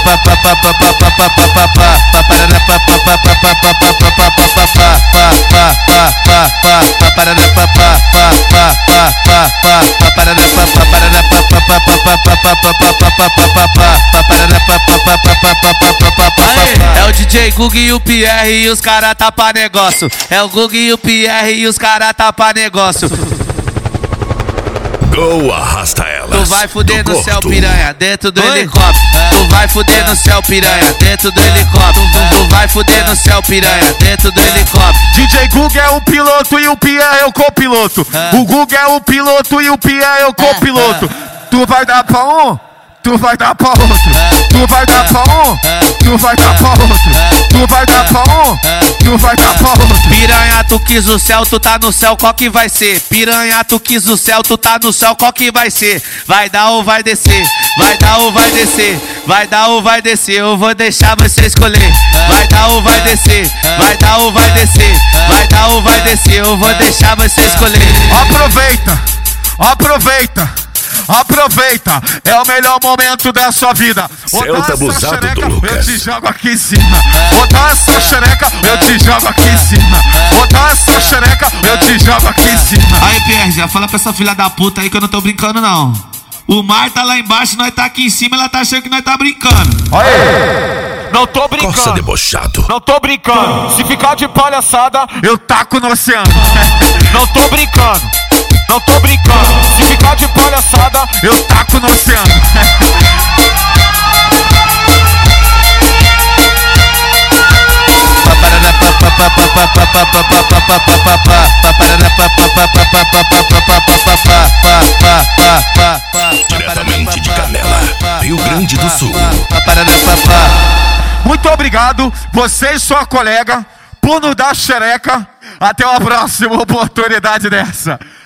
É o DJ Gug e o Pierre e os cara tá pra negócio. É o Gug e o Pierre e os cara tá pra negócio. Go, arrasta elas. Tu vai fuder no céu, piranha, dentro do helicóptero. Tu vai fuder no céu, piranha, dentro do helicóptero. Tu vai fuder no céu, piranha, dentro do helicóptero. DJ Gug é o piloto e o Pierre é o copiloto. O Gug é o piloto e o Pierre é o copiloto. Tu vai dar pra um, tu vai dar pra outro. Tu vai dar pra um, tu vai dar pra outro. Tu vai dar pra um, tu vai dar pra outro. Piranha, tu quis o céu, tu tá no céu, qual que vai ser? Piranha, tu quis o céu, tu tá no céu, qual que vai ser? Vai dar ou vai descer? Vai dar ou vai descer? Vai dar ou vai descer? Eu vou deixar você escolher. Vai dar ou vai descer? Vai dar ou vai descer? Vai dar ou vai descer? Eu vou deixar você escolher. Aproveita, aproveita. Aproveita, é o melhor momento da sua vida. Celta abusado do Lucas. Eu te jogo aqui em cima. Botar essa xereca, eu te jogo aqui em cima. Botar essa xereca, eu te jogo aqui em cima. Aí, Pierre, já fala pra essa filha da puta aí que eu não tô brincando, não. O mar tá lá embaixo, nós tá aqui em cima, ela tá achando que nós tá brincando. Aí, não tô brincando. Coça debochado. Não tô brincando. Se ficar de palhaçada, eu taco no oceano. Não tô brincando. Não tô brincando, se ficar de palhaçada, eu taco no oceano. Diretamente de Canela, Rio Grande do Sul. Muito obrigado, você e sua colega, por nos dar xereca. Até uma próxima oportunidade dessa.